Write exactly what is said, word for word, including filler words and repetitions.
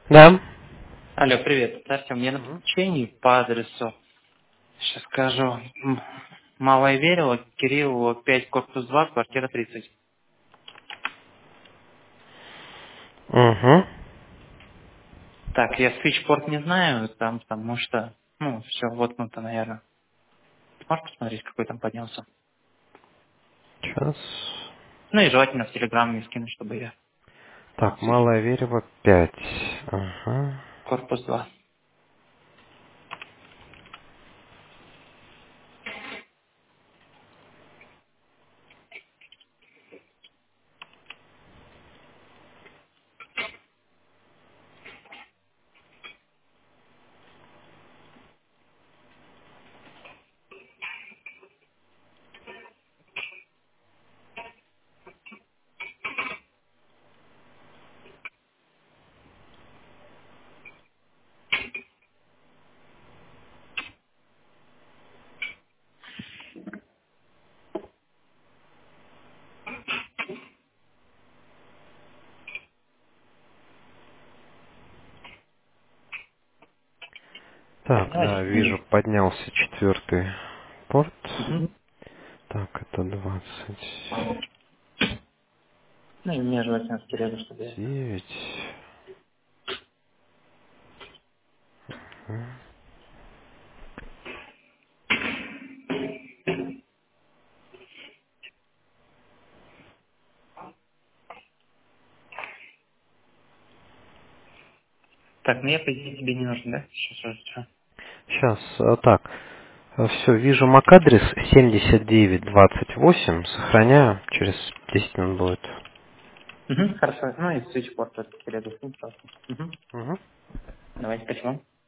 Да. Алло, привет. Артем, я на Мгм. подключении по адресу, сейчас скажу, М, Малая Верила, Кириллова, пять, корпус два, квартира тридцать. Угу. Так, я свитчпорт не знаю, там, потому что, ну, все воткнуто, наверное. Можешь посмотреть, какой там поднялся? Сейчас. Ну и желательно в Телеграм мне скинуть, чтобы я знал Так, Малая свитчпорт. Верева пять. Ага. Корпус два. Так, Так, да, давайте. вижу, поднялся четвертый порт. Мгм. Так, это двадцать Ну и мне желательно в Телегу, чтобы я это... девять. Мгм. Так, ну я, по идее, тебе не нужен, да? Сейчас, Сейчас, а, так. Все, вижу MAC-адрес семьдесят девять двадцать восемь. Сохраняю. Через десять минут будет. Угу, хорошо. Ну и свитчпорт в Телегу скинь просто. Угу. Угу. Давайте, спасибо.